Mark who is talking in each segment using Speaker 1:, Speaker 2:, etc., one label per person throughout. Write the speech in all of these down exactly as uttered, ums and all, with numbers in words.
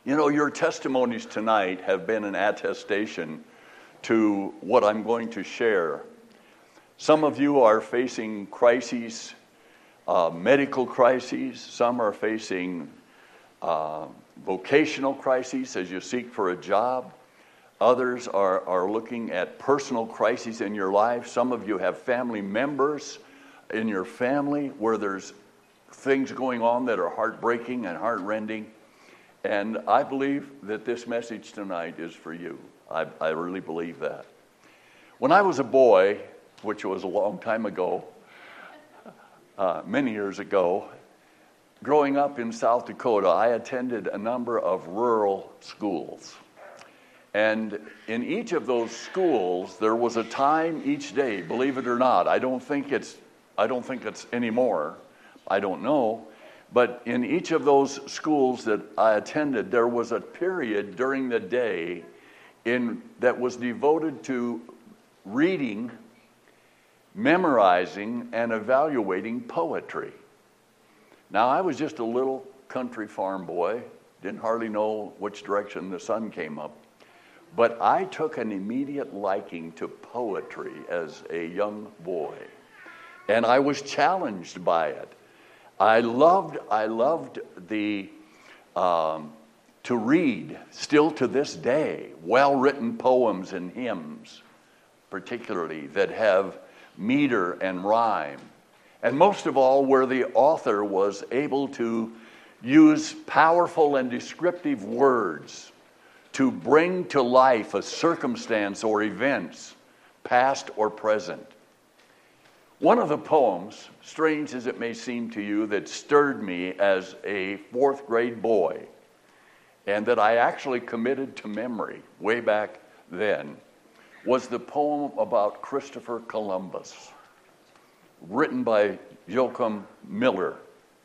Speaker 1: You know, your testimonies tonight have been an attestation to what I'm going to share. Some of you are facing crises, uh, medical crises. Some are facing uh, vocational crises as you seek for a job. Others are, are looking at personal crises in your life. Some of you have family members in your family where there's things going on that are heartbreaking and heartrending. And I believe that this message tonight is for you. I, I really believe that. When I was a boy, which was a long time ago, uh, many years ago, growing up in South Dakota, I attended a number of rural schools. And in each of those schools, there was a time each day, believe it or not. I don't think it's, I don't think it's anymore. I don't know. But in each of those schools that I attended, there was a period during the day in that was devoted to reading, memorizing, and evaluating poetry. Now, I was just a little country farm boy, didn't hardly know which direction the sun came up. But I took an immediate liking to poetry as a young boy, and I was challenged by it. I loved, I loved the um, to read, still to this day, well-written poems and hymns, particularly that have meter and rhyme, and most of all, where the author was able to use powerful and descriptive words to bring to life a circumstance or events, past or present. One of the poems, strange as it may seem to you, that stirred me as a fourth grade boy, and that I actually committed to memory way back then, was the poem about Christopher Columbus, written by Joachim Miller.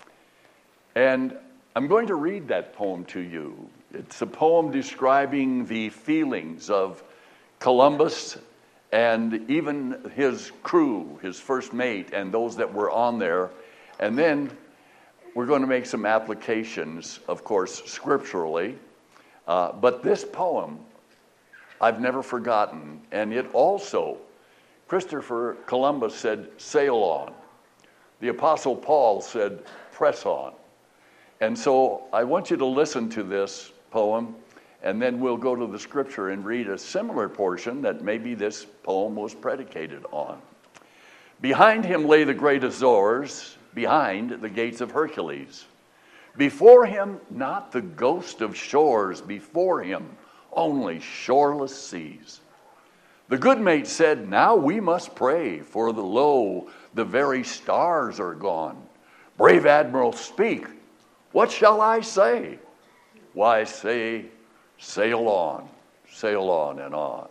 Speaker 1: And I'm going to read that poem to you. It's a poem describing the feelings of Columbus and even his crew, his first mate, and those that were on there. And then we're going to make some applications, of course, scripturally. Uh, but this poem, I've never forgotten. And it also, Christopher Columbus said, sail on. The Apostle Paul said, press on. And so I want you to listen to this poem, and then we'll go to the scripture and read a similar portion that maybe this poem was predicated on. Behind him lay the great Azores, behind the gates of Hercules. Before him, not the ghost of shores, before him, only shoreless seas. The good mate said, now we must pray, for the lo, the very stars are gone. Brave admiral, speak. What shall I say? Why, say, sail on, sail on and on.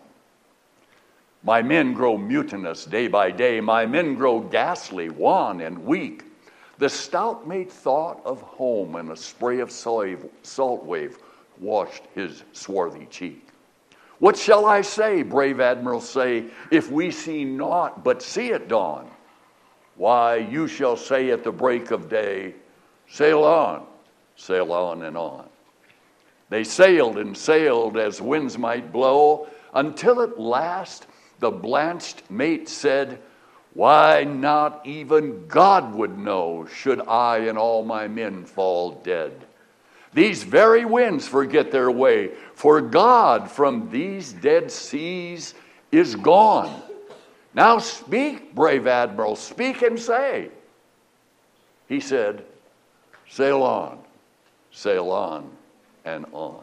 Speaker 1: My men grow mutinous day by day. My men grow ghastly, wan, and weak. The stout mate thought of home, and a spray of salt wave washed his swarthy cheek. What shall I say, brave admiral, say, if we see naught but see it dawn? Why, you shall say at the break of day, sail on, sail on and on. They sailed and sailed as winds might blow, until at last the blanched mate said, why, not even God would know, should I and all my men fall dead. These very winds forget their way, for God from these dead seas is gone. Now speak, brave admiral, speak and say. He said, sail on, sail on and on.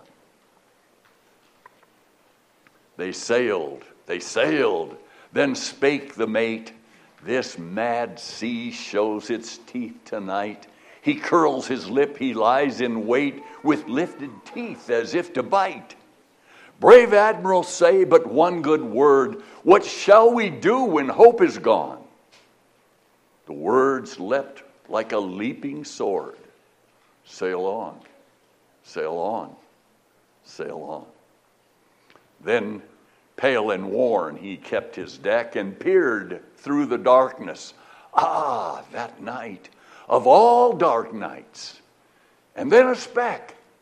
Speaker 1: They sailed, they sailed, then spake the mate, this mad sea shows its teeth tonight. He curls his lip, he lies in wait, with lifted teeth as if to bite. Brave admiral, say but one good word, what shall we do when hope is gone? The words leapt like a leaping sword. Sail on, sail on, sail on. Then, pale and worn, he kept his deck and peered through the darkness. Ah, that night, of all dark nights. And then a speck,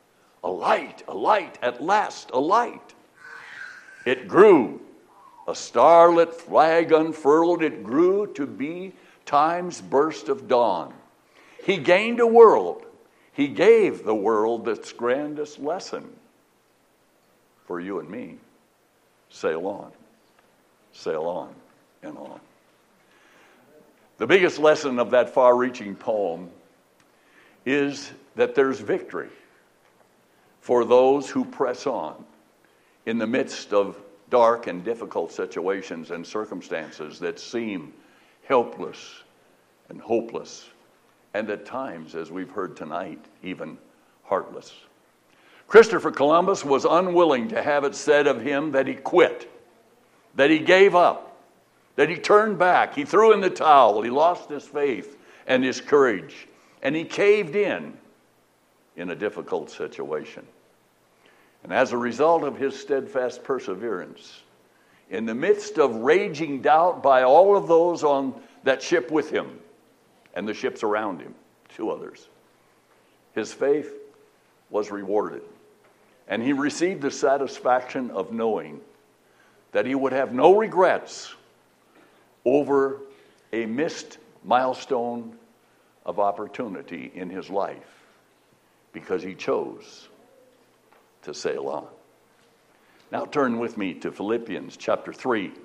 Speaker 1: a light, a light, at last, a light. It grew. A starlit flag unfurled. It grew to be time's burst of dawn. He gained a world. He gave the world its grandest lesson. For you and me, sail on, sail on and on. The biggest lesson of that far-reaching poem is that there's victory for those who press on in the midst of dark and difficult situations and circumstances that seem helpless and hopeless, and at times, as we've heard tonight, even heartless. Christopher Columbus was unwilling to have it said of him that he quit, that he gave up, that he turned back, he threw in the towel, he lost his faith and his courage, and he caved in in a difficult situation. And as a result of his steadfast perseverance, in the midst of raging doubt by all of those on that ship with him and the ships around him, two others, his faith was rewarded. And he received the satisfaction of knowing that he would have no regrets over a missed milestone of opportunity in his life, because he chose to sail on. Now turn with me to Philippians chapter three,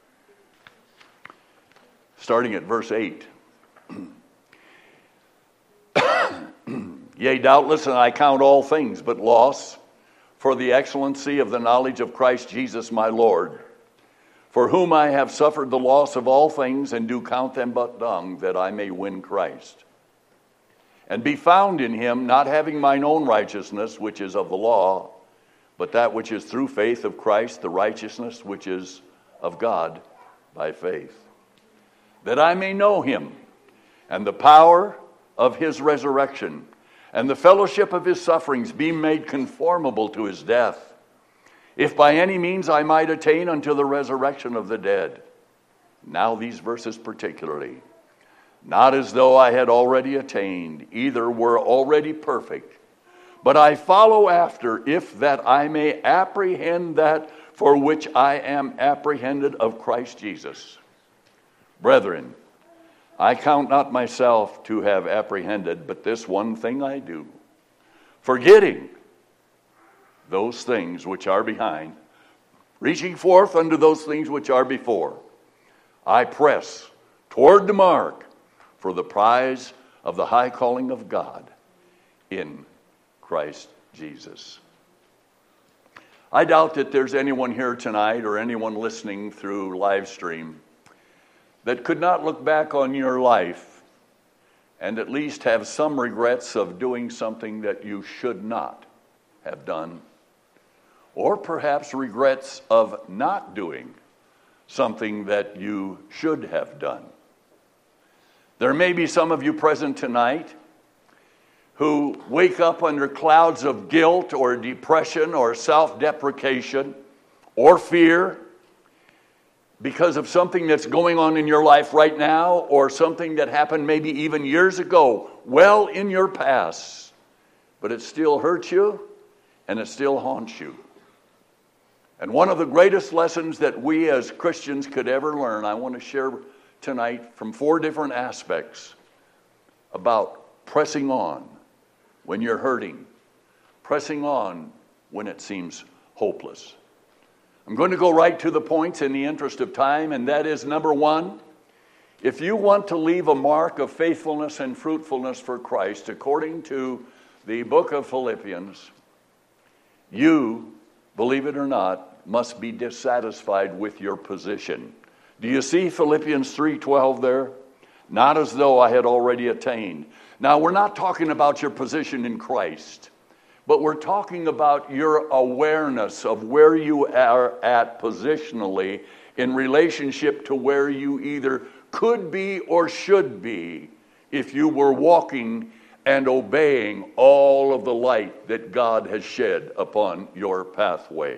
Speaker 1: starting at verse eight. Yea, doubtless, and I count all things but loss for the excellency of the knowledge of Christ Jesus my Lord, for whom I have suffered the loss of all things, and do count them but dung, that I may win Christ, and be found in him, not having mine own righteousness, which is of the law, but that which is through faith of Christ, the righteousness which is of God by faith, that I may know him, and the power of his resurrection, and the fellowship of his sufferings, be made conformable to his death, if by any means I might attain unto the resurrection of the dead. Now these verses particularly, not as though I had already attained, either were already perfect, but I follow after, if that I may apprehend that for which I am apprehended of Christ Jesus. Brethren, I count not myself to have apprehended, but this one thing I do, forgetting those things which are behind, reaching forth unto those things which are before, I press toward the mark for the prize of the high calling of God in Christ Jesus. I doubt that there's anyone here tonight or anyone listening through live stream that could not look back on your life and at least have some regrets of doing something that you should not have done, or perhaps regrets of not doing something that you should have done. There may be some of you present tonight who wake up under clouds of guilt or depression or self-deprecation or fear because of something that's going on in your life right now, or something that happened maybe even years ago, well in your past, but it still hurts you and it still haunts you. And one of the greatest lessons that we as Christians could ever learn, I want to share tonight from four different aspects about pressing on when you're hurting, pressing on when it seems hopeless. I'm going to go right to the points in the interest of time, and that is, number one, if you want to leave a mark of faithfulness and fruitfulness for Christ, according to the book of Philippians, you, believe it or not, must be dissatisfied with your position. Do you see Philippians three twelve there? Not as though I had already attained. Now, we're not talking about your position in Christ, but we're talking about your awareness of where you are at positionally in relationship to where you either could be or should be if you were walking and obeying all of the light that God has shed upon your pathway.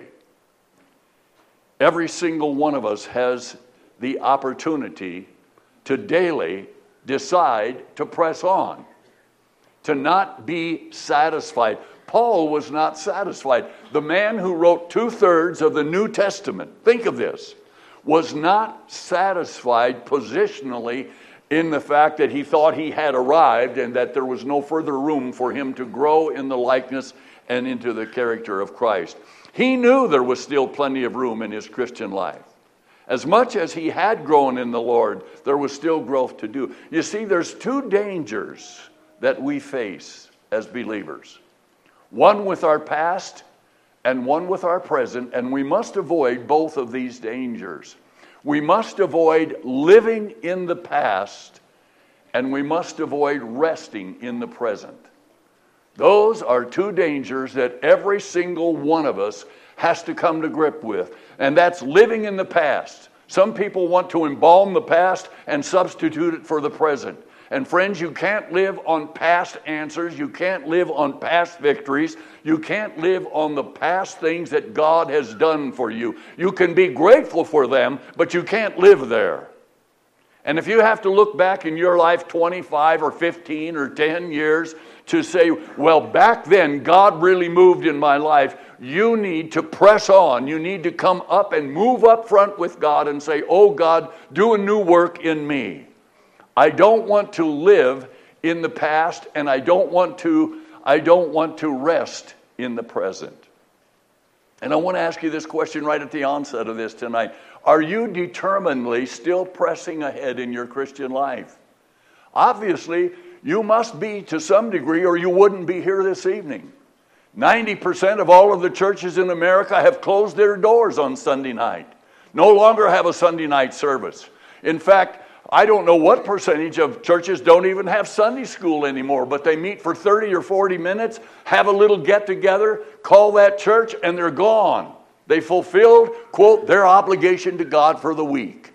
Speaker 1: Every single one of us has the opportunity to daily decide to press on, to not be satisfied. Paul was not satisfied. The man who wrote two-thirds of the New Testament, think of this, was not satisfied positionally in the fact that he thought he had arrived and that there was no further room for him to grow in the likeness and into the character of Christ. He knew there was still plenty of room in his Christian life. As much as he had grown in the Lord, there was still growth to do. You see, there's two dangers that we face as believers. One with our past and one with our present, and we must avoid both of these dangers. We must avoid living in the past, and we must avoid resting in the present. Those are two dangers that every single one of us has to come to grip with, and that's living in the past. Some people want to embalm the past and substitute it for the present. And friends, you can't live on past answers. You can't live on past victories. You can't live on the past things that God has done for you. You can be grateful for them, but you can't live there. And if you have to look back in your life twenty-five or fifteen or ten years to say, well, back then God really moved in my life, you need to press on. You need to come up and move up front with God and say, oh God, do a new work in me. I don't want to live in the past, and I don't want to, I don't want to rest in the present. And I want to ask you this question right at the onset of this tonight. Are you determinedly still pressing ahead in your Christian life? Obviously, you must be to some degree, or you wouldn't be here this evening. ninety percent of all of the churches in America have closed their doors on Sunday night. No longer have a Sunday night service. In fact, I don't know what percentage of churches don't even have Sunday school anymore, but they meet for thirty or forty minutes, have a little get-together, call that church, and they're gone. They fulfilled, quote, their obligation to God for the week.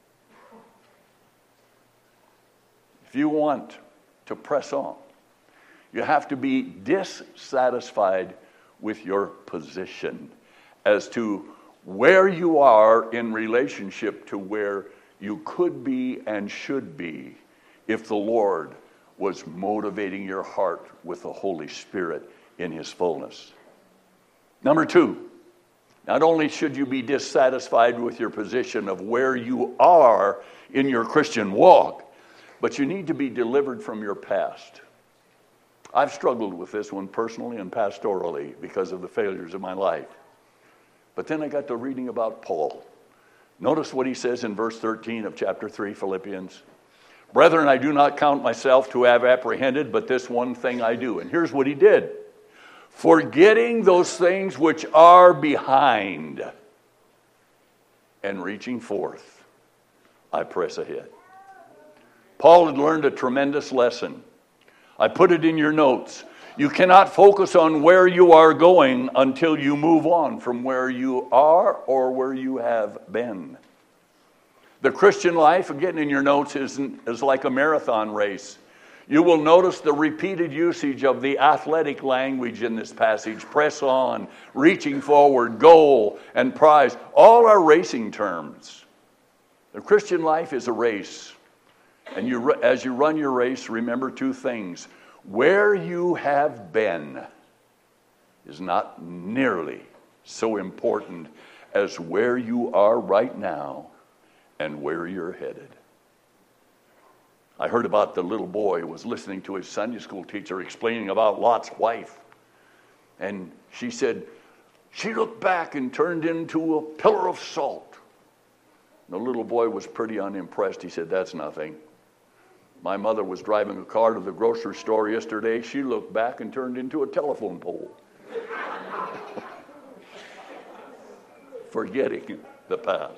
Speaker 1: If you want to press on, you have to be dissatisfied with your position as to where you are in relationship to where you could be and should be if the Lord was motivating your heart with the Holy Spirit in His fullness. Number two, not only should you be dissatisfied with your position of where you are in your Christian walk, but you need to be delivered from your past. I've struggled with this one personally and pastorally because of the failures of my life. But then I got to reading about Paul. Notice what he says in verse thirteen of chapter three, Philippians. Brethren, I do not count myself to have apprehended, but this one thing I do. And here's what he did. Forgetting those things which are behind and reaching forth, I press ahead. Paul had learned a tremendous lesson. I put it in your notes. You cannot focus on where you are going until you move on from where you are or where you have been. The Christian life, again in your notes, is, is like a marathon race. You will notice the repeated usage of the athletic language in this passage. Press on, reaching forward, goal, and prize. All are racing terms. The Christian life is a race. And you, as you run your race, remember two things. Where you have been is not nearly so important as where you are right now and where you're headed. I heard about the little boy who was listening to his Sunday school teacher explaining about Lot's wife. And she said, she looked back and turned into a pillar of salt. The little boy was pretty unimpressed. He said, that's nothing. My mother was driving a car to the grocery store yesterday. She looked back and turned into a telephone pole. Forgetting the past.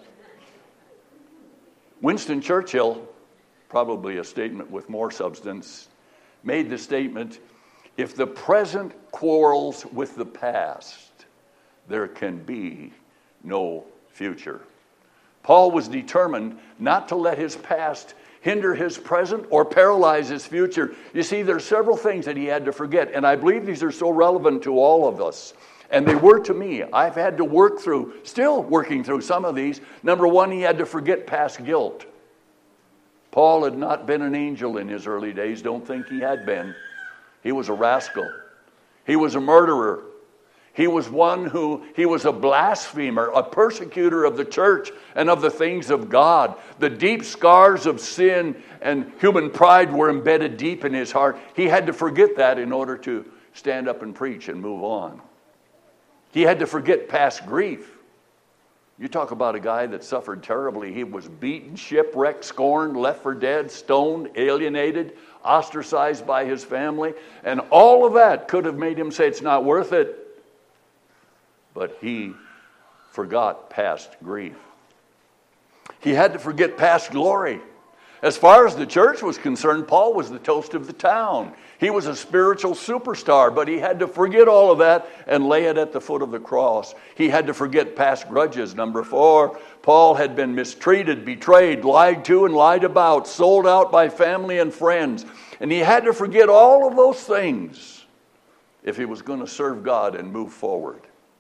Speaker 1: Winston Churchill, probably a statement with more substance, made the statement, if the present quarrels with the past, there can be no future. Paul was determined not to let his past hinder his present or paralyze his future. You see, there's several things that he had to forget, and I believe these are so relevant to all of us. And they were to me. I've had to work through, still working through some of these. Number one, he had to forget past guilt. Paul had not been an angel in his early days. Don't think he had been. He was a rascal. He was a murderer. He was one who, he was a blasphemer, a persecutor of the church and of the things of God. The deep scars of sin and human pride were embedded deep in his heart. He had to forget that in order to stand up and preach and move on. He had to forget past grief. You talk about a guy that suffered terribly. He was beaten, shipwrecked, scorned, left for dead, stoned, alienated, ostracized by his family. And all of that could have made him say it's not worth it. But he forgot past grief. He had to forget past glory. As far as the church was concerned, Paul was the toast of the town. He was a spiritual superstar, but he had to forget all of that and lay it at the foot of the cross. He had to forget past grudges. Number four, Paul had been mistreated, betrayed, lied to, and lied about, sold out by family and friends. And he had to forget all of those things if he was going to serve God and move forward.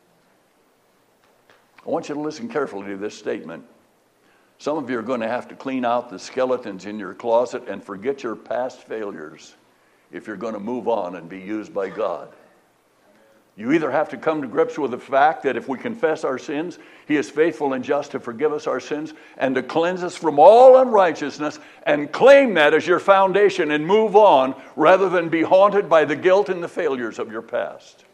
Speaker 1: I want you to listen carefully to this statement. Some of you are going to have to clean out the skeletons in your closet and forget your past failures if you're going to move on and be used by God. You either have to come to grips with the fact that if we confess our sins, He is faithful and just to forgive us our sins and to cleanse us from all unrighteousness, and claim that as your foundation and move on rather than be haunted by the guilt and the failures of your past.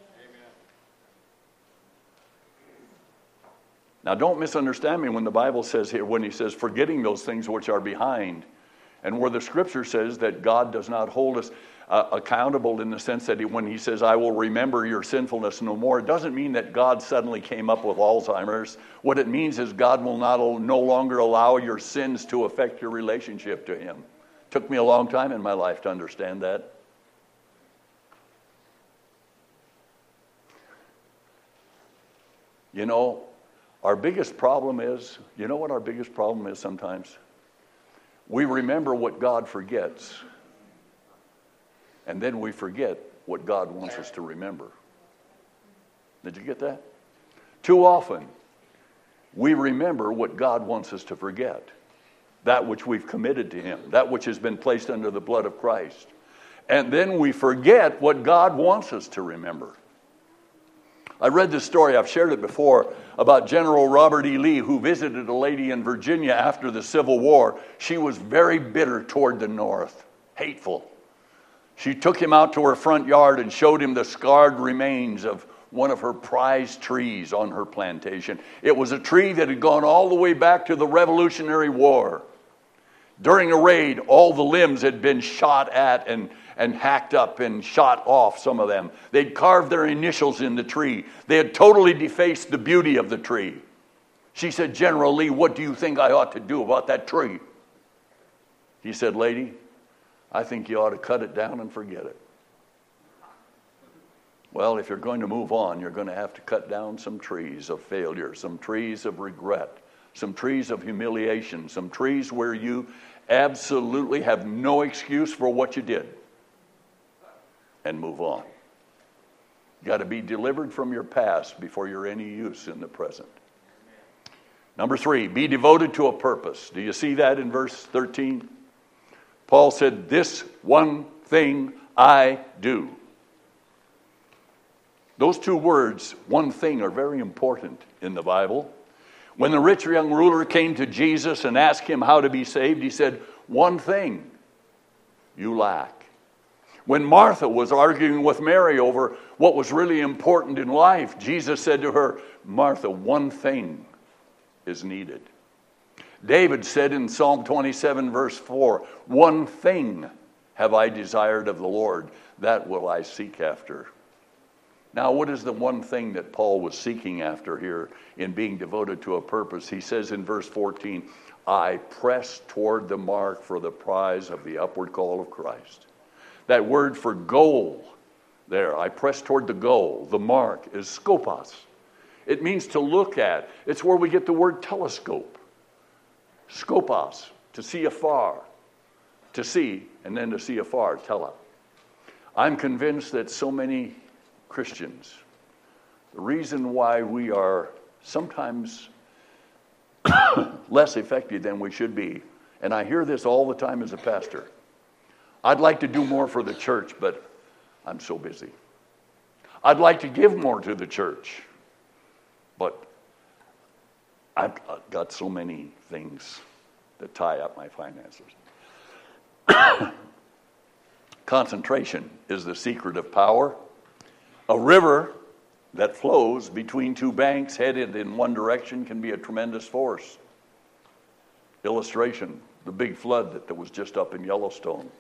Speaker 1: Now, don't misunderstand me when the Bible says here, when he says, forgetting those things which are behind, and where the Scripture says that God does not hold us uh, accountable in the sense that he, when he says, I will remember your sinfulness no more, it doesn't mean that God suddenly came up with Alzheimer's. What it means is God will not no longer allow your sins to affect your relationship to Him. Took me a long time in my life to understand that. You know, our biggest problem is, you know what our biggest problem is sometimes? We remember what God forgets, and then we forget what God wants us to remember. Did you get that? Too often, we remember what God wants us to forget, that which we've committed to Him, that which has been placed under the blood of Christ. And then we forget what God wants us to remember. I read this story, I've shared it before, about General Robert E. Lee, who visited a lady in Virginia after the Civil War. She was very bitter toward the North, hateful. She took him out to her front yard and showed him the scarred remains of one of her prized trees on her plantation. It was a tree that had gone all the way back to the Revolutionary War. During a raid, all the limbs had been shot at and and hacked up and shot off, some of them. They'd carved their initials in the tree. They had totally defaced the beauty of the tree. She said, General Lee, what do you think I ought to do about that tree? He said, lady, I think you ought to cut it down and forget it. Well, if you're going to move on, you're going to have to cut down some trees of failure, some trees of regret, some trees of humiliation, some trees where you absolutely have no excuse for what you did. And move on. You got to be delivered from your past before you're any use in the present. Number three, be devoted to a purpose. Do you see that in verse thirteen? Paul said, this one thing I do. Those two words, one thing, are very important in the Bible. When the rich young ruler came to Jesus and asked him how to be saved, he said, one thing you lack. When Martha was arguing with Mary over what was really important in life, Jesus said to her, Martha, one thing is needed. David said in Psalm twenty-seven, verse four, one thing have I desired of the Lord, that will I seek after. Now, what is the one thing that Paul was seeking after here in being devoted to a purpose? He says in verse fourteen, I press toward the mark for the prize of the upward call of Christ. That word for goal there, I press toward the goal, the mark, is skopos. It means to look at. It's where we get the word telescope. Skopos, to see afar. To see, and then to see afar, tele. I'm convinced that so many Christians, the reason why we are sometimes less effective than we should be, and I hear this all the time as a pastor, I'd like to do more for the church, but I'm so busy. I'd like to give more to the church, but I've got so many things that tie up my finances. Concentration is the secret of power. A river that flows between two banks headed in one direction can be a tremendous force. Illustration, the big flood that, that was just up in Yellowstone.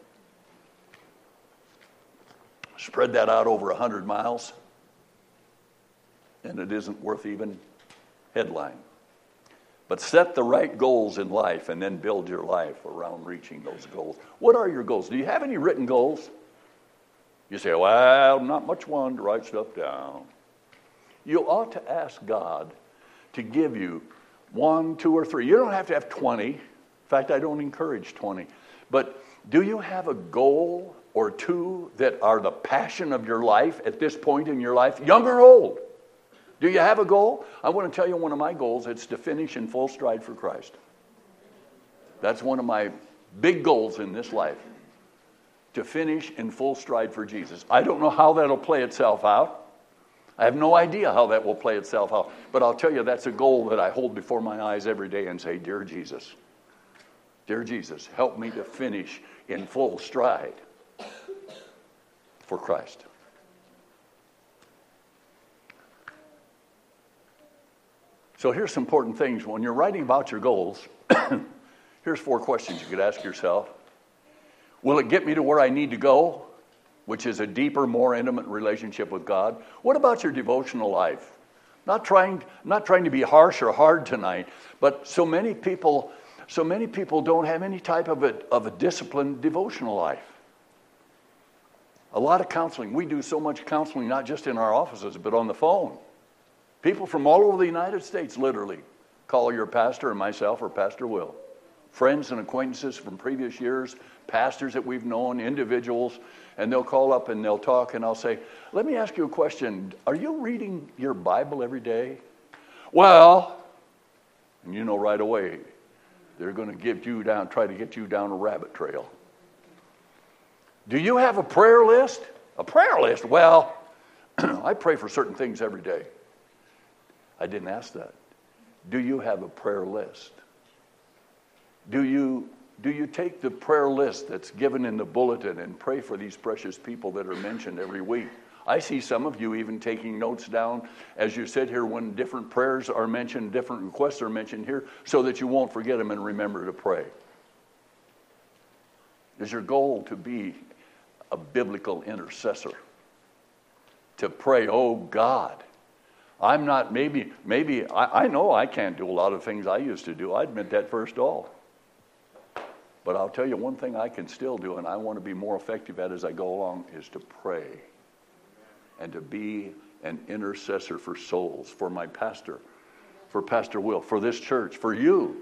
Speaker 1: Spread that out over one hundred miles, and it isn't worth even headline. But set the right goals in life and then build your life around reaching those goals. What are your goals? Do you have any written goals? You say, well, not much one to write stuff down. You ought to ask God to give you one, two, or three. You don't have to have twenty. In fact, I don't encourage twenty. But do you have a goal or two that are the passion of your life at this point in your life, young or old? Do you have a goal? I want to tell you one of my goals. It's to finish in full stride for Christ. That's one of my big goals in this life, to finish in full stride for Jesus. I don't know how that'll play itself out. I have no idea how that will play itself out. But I'll tell you, that's a goal that I hold before my eyes every day and say, Dear Jesus, Dear Jesus, help me to finish in full stride for Christ. So here's some important things. When you're writing about your goals, here's four questions you could ask yourself. Will it get me to where I need to go, which is a deeper, more intimate relationship with God? What about your devotional life? Not trying, not trying to be harsh or hard tonight, but so many people, so many people don't have any type of a, of a disciplined devotional life. A lot of counseling. We do so much counseling, not just in our offices, but on the phone. People from all over the United States literally call your pastor or myself or Pastor Will. Friends and acquaintances from previous years, pastors that we've known, individuals, and they'll call up and they'll talk, and I'll say, let me ask you a question. Are you reading your Bible every day? Well, and you know right away, they're going to get you down, try to get you down a rabbit trail. Do you have a prayer list? A prayer list? Well, I pray for certain things every day. I didn't ask that. Do you have a prayer list? Do you do you take the prayer list that's given in the bulletin and pray for these precious people that are mentioned every week? I see some of you even taking notes down as you sit here when different prayers are mentioned, different requests are mentioned here, so that you won't forget them and remember to pray. Is your goal to be a biblical intercessor? To pray, oh God, I'm not, maybe, maybe, I, I know I can't do a lot of things I used to do. I admit that first of all. But I'll tell you one thing I can still do, and I want to be more effective at as I go along, is to pray and to be an intercessor for souls, for my pastor, for Pastor Will, for this church, for you.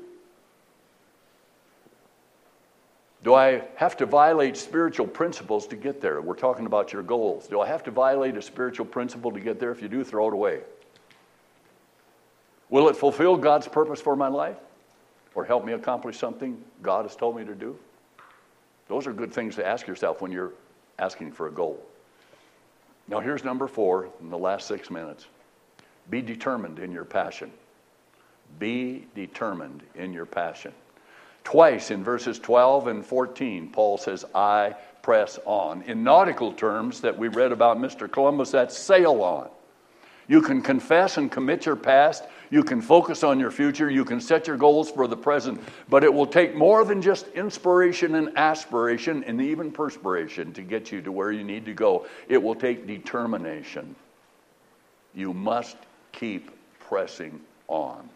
Speaker 1: Do I have to violate spiritual principles to get there? We're talking about your goals. Do I have to violate a spiritual principle to get there? If you do, throw it away. Will it fulfill God's purpose for my life? Or help me accomplish something God has told me to do? Those are good things to ask yourself when you're asking for a goal. Now here's number four in the last six minutes. Be determined in your passion. Be determined in your passion. Twice in verses twelve and fourteen, Paul says, I press on. In nautical terms that we read about Mister Columbus, that's sail on. You can confess and commit your past. You can focus on your future. You can set your goals for the present. But it will take more than just inspiration and aspiration and even perspiration to get you to where you need to go. It will take determination. You must keep pressing on.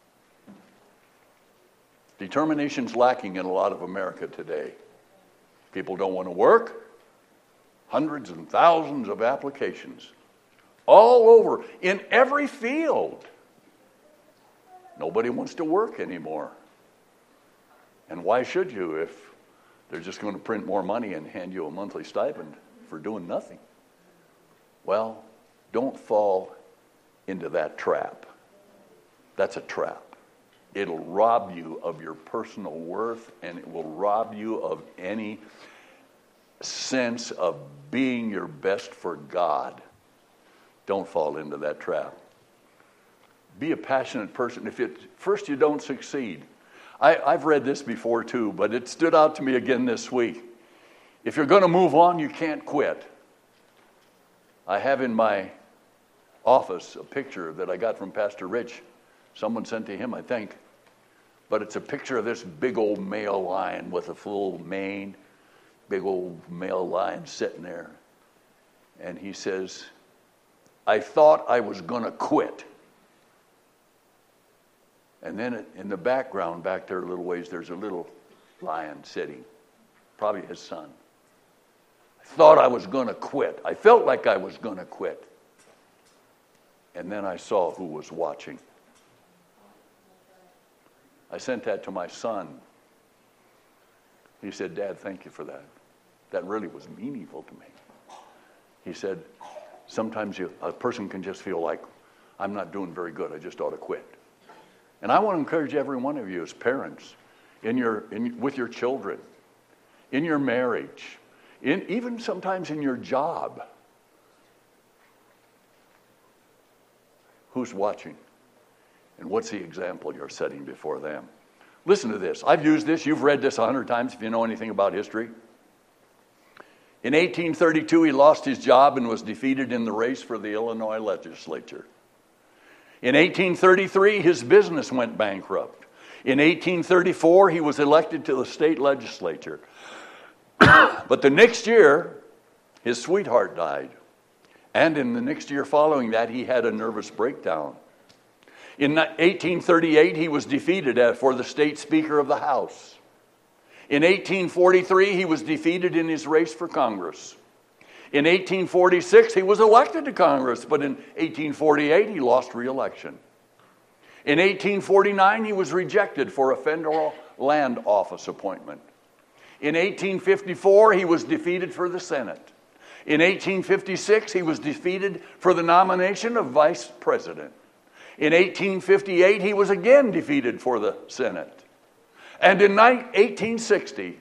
Speaker 1: Determination's lacking in a lot of America today. People don't want to work. Hundreds and thousands of applications. All over, in every field. Nobody wants to work anymore. And why should you if they're just going to print more money and hand you a monthly stipend for doing nothing? Well, don't fall into that trap. That's a trap. It'll rob you of your personal worth, and it will rob you of any sense of being your best for God. Don't fall into that trap. Be a passionate person. If it first you don't succeed. I, I've read this before too, but it stood out to me again this week. If you're going to move on, you can't quit. I have in my office a picture that I got from Pastor Rich. Someone sent to him, I think. But it's a picture of this big old male lion with a full mane. Big old male lion sitting there. And he says, I thought I was going to quit. And then in the background, back there a little ways, there's a little lion sitting. Probably his son. I thought I was going to quit. I felt like I was going to quit. And then I saw who was watching. I sent that to my son. He said, Dad, thank you for that. That really was meaningful to me. He said, sometimes you, a person can just feel like, I'm not doing very good. I just ought to quit. And I want to encourage every one of you as parents, in your, in, with your children, in your marriage, in, even sometimes in your job. Who's watching? And what's the example you're setting before them? Listen to this. I've used this. You've read this a hundred times if you know anything about history. In eighteen thirty-two, he lost his job and was defeated in the race for the Illinois legislature. In eighteen thirty-three, his business went bankrupt. In eighteen thirty-four, he was elected to the state legislature. But the next year, his sweetheart died. And in the next year following that, he had a nervous breakdown. In eighteen thirty-eight, he was defeated for the state speaker of the House. In eighteen forty-three, he was defeated in his race for Congress. In eighteen forty-six, he was elected to Congress, but in eighteen forty-eight, he lost re-election. In eighteen forty-nine, he was rejected for a federal land office appointment. In eighteen fifty-four, he was defeated for the Senate. In eighteen fifty-six, he was defeated for the nomination of vice president. In eighteen fifty-eight, he was again defeated for the Senate. And in eighteen sixty,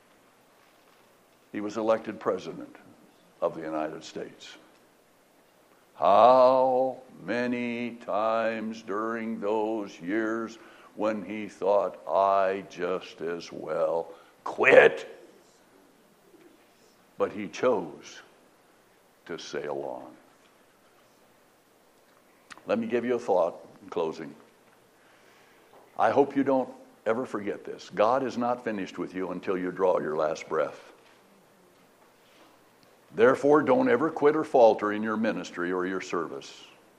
Speaker 1: he was elected president of the United States. How many times during those years when he thought, I just as well quit? But he chose to sail on. Let me give you a thought in closing. I hope you don't ever forget this. God is not finished with you until you draw your last breath. Therefore, don't ever quit or falter in your ministry or your service.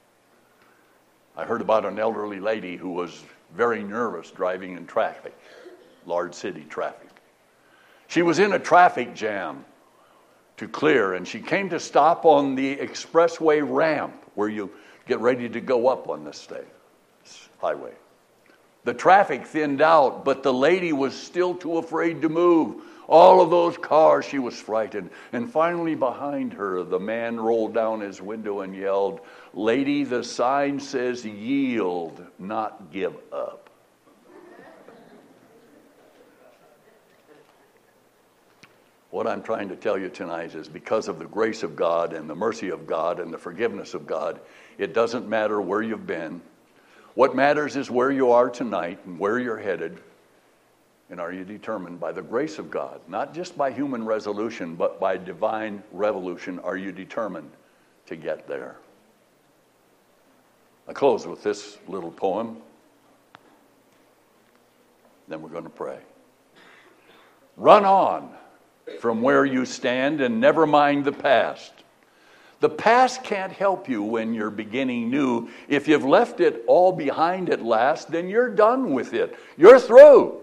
Speaker 1: I heard about an elderly lady who was very nervous driving in traffic, large city traffic. She was in a traffic jam to clear, and she came to stop on the expressway ramp where you get ready to go up on this state, highway. The traffic thinned out, but the lady was still too afraid to move. All of those cars, she was frightened. And finally behind her, the man rolled down his window and yelled, Lady, the sign says yield, not give up. What I'm trying to tell you tonight is because of the grace of God and the mercy of God and the forgiveness of God, it doesn't matter where you've been. What matters is where you are tonight and where you're headed. And are you determined by the grace of God, not just by human resolution, but by divine revolution, are you determined to get there? I close with this little poem. Then we're going to pray. Run on from where you stand and never mind the past. The past can't help you when you're beginning new. If you've left it all behind at last, then you're done with it. You're through.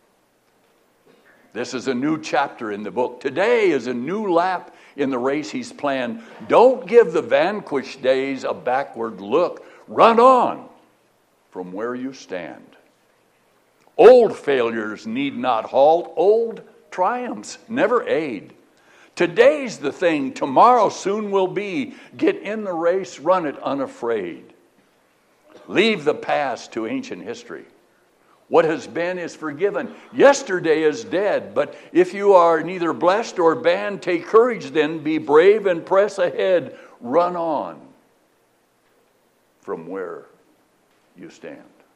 Speaker 1: This is a new chapter in the book. Today is a new lap in the race he's planned. Don't give the vanquished days a backward look. Run on from where you stand. Old failures need not halt. Old triumphs never aid. Today's the thing, tomorrow soon will be. Get in the race, run it unafraid. Leave the past to ancient history. What has been is forgiven. Yesterday is dead, but if you are neither blessed or banned, take courage then, be brave and press ahead. Run on from where you stand.